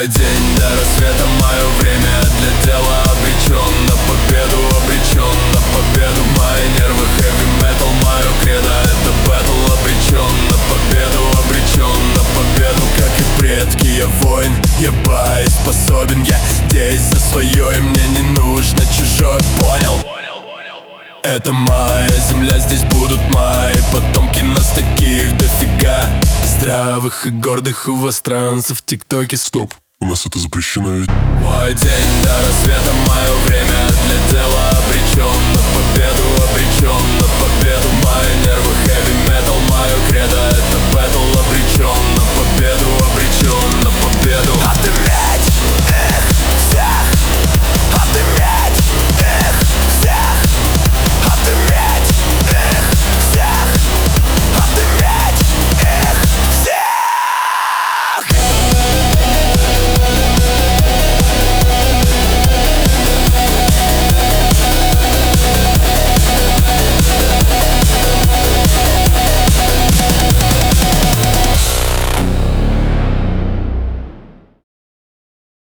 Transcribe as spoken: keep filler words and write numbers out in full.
Мой день до рассвета, мое время для дела. Обречен на победу, обречен на победу. Мои нервы heavy metal, мое кредо это battle. Обречен на победу, обречен на победу. Как и предки, я воин, я боеспособен. Я здесь за свое, и мне не нужно чужое, понял? Это моя земля, здесь будут мои потомки. Нас таких дофига, здравых и гордых иностранцев в тиктоке. Стоп, у нас это запрещено ведь. Мой день до рассвета, мое время для дела. Обречен на победу, обречен на